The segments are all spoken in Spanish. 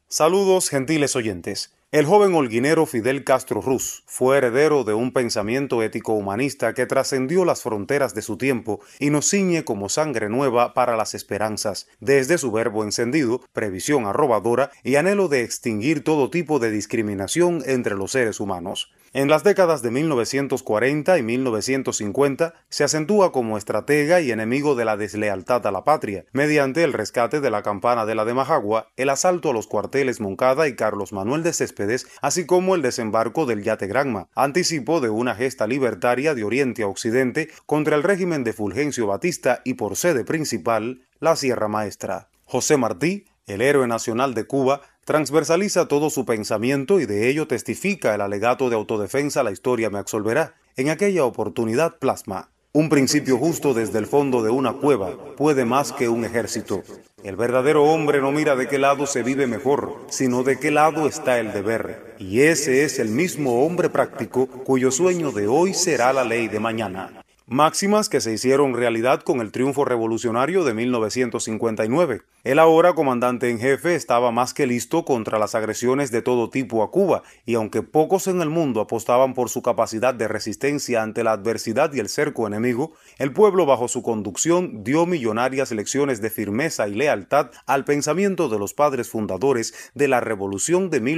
Saludos, gentiles oyentes. El joven holguinero Fidel Castro Ruz fue heredero de un pensamiento ético humanista que trascendió las fronteras de su tiempo y nos ciñe como sangre nueva para las esperanzas, desde su verbo encendido, previsión arrobadora y anhelo de extinguir todo tipo de discriminación entre los seres humanos. En las décadas de 1940 y 1950 se acentúa como estratega y enemigo de la deslealtad a la patria, mediante el rescate de la Campana de la de Majagua, el asalto a los cuarteles Moncada y Carlos Manuel de Céspedes, así como el desembarco del yate Granma, anticipo de una gesta libertaria de oriente a occidente contra el régimen de Fulgencio Batista y por sede principal, la Sierra Maestra. José Martí, el héroe nacional de Cuba, transversaliza todo su pensamiento y de ello testifica el alegato de autodefensa La historia me absolverá. En aquella oportunidad plasma: un principio justo desde el fondo de una cueva puede más que un ejército. El verdadero hombre no mira de qué lado se vive mejor, sino de qué lado está el deber. Y ese es el mismo hombre práctico cuyo sueño de hoy será la ley de mañana. Máximas que se hicieron realidad con el triunfo revolucionario de 1959. El ahora comandante en jefe estaba más que listo contra las agresiones de todo tipo a Cuba, y aunque pocos en el mundo apostaban por su capacidad de resistencia ante la adversidad y el cerco enemigo, el pueblo bajo su conducción dio millonarias lecciones de firmeza y lealtad al pensamiento de los padres fundadores de la Revolución de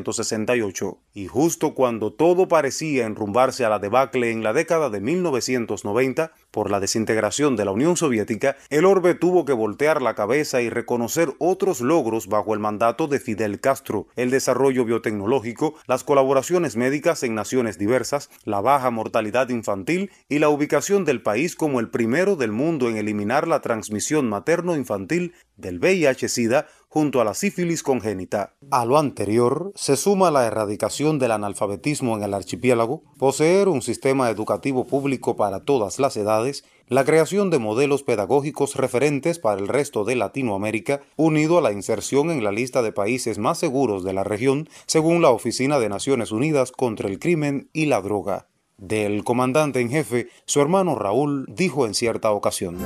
1868. Y justo cuando todo parecía enrumbarse a la debacle en la década de 1990, por la desintegración de la Unión Soviética, el orbe tuvo que voltear la cabeza y reconocer otros logros bajo el mandato de Fidel Castro: el desarrollo biotecnológico, las colaboraciones médicas en naciones diversas, la baja mortalidad infantil y la ubicación del país como el primero del mundo en eliminar la transmisión materno-infantil del VIH-Sida junto a la sífilis congénita. A lo anterior se suma la erradicación del analfabetismo en el archipiélago, poseer un sistema educativo público para todas las edades, la creación de modelos pedagógicos referentes para el resto de Latinoamérica, unido a la inserción en la lista de países más seguros de la región, según la Oficina de Naciones Unidas contra el Crimen y la Droga. Del comandante en jefe, su hermano Raúl dijo en cierta ocasión: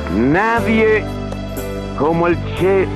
nadie como el Che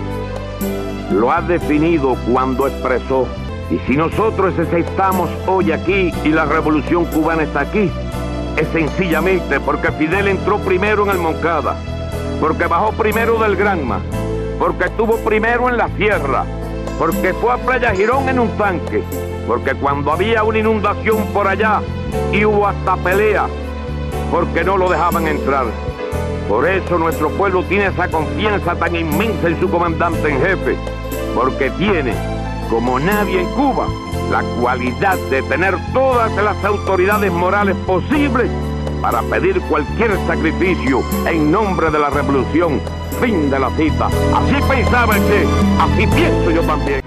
lo ha definido cuando expresó: y si nosotros estamos hoy aquí y la revolución cubana está aquí, es sencillamente porque Fidel entró primero en el Moncada, porque bajó primero del Granma, porque estuvo primero en la sierra, porque fue a Playa Girón en un tanque, porque cuando había una inundación por allá y hubo hasta pelea, porque no lo dejaban entrar. Por eso nuestro pueblo tiene esa confianza tan inmensa en su comandante en jefe, porque tiene, como nadie en Cuba, la cualidad de tener todas las autoridades morales posibles para pedir cualquier sacrificio en nombre de la revolución. Fin de la cita. Así pensaba el Che, así pienso yo también.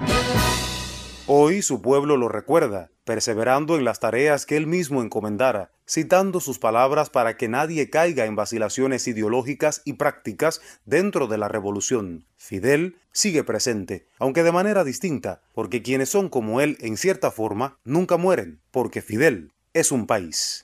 Hoy su pueblo lo recuerda, perseverando en las tareas que él mismo encomendara, citando sus palabras para que nadie caiga en vacilaciones ideológicas y prácticas dentro de la revolución. Fidel sigue presente, aunque de manera distinta, porque quienes son como él en cierta forma nunca mueren, porque Fidel es un país.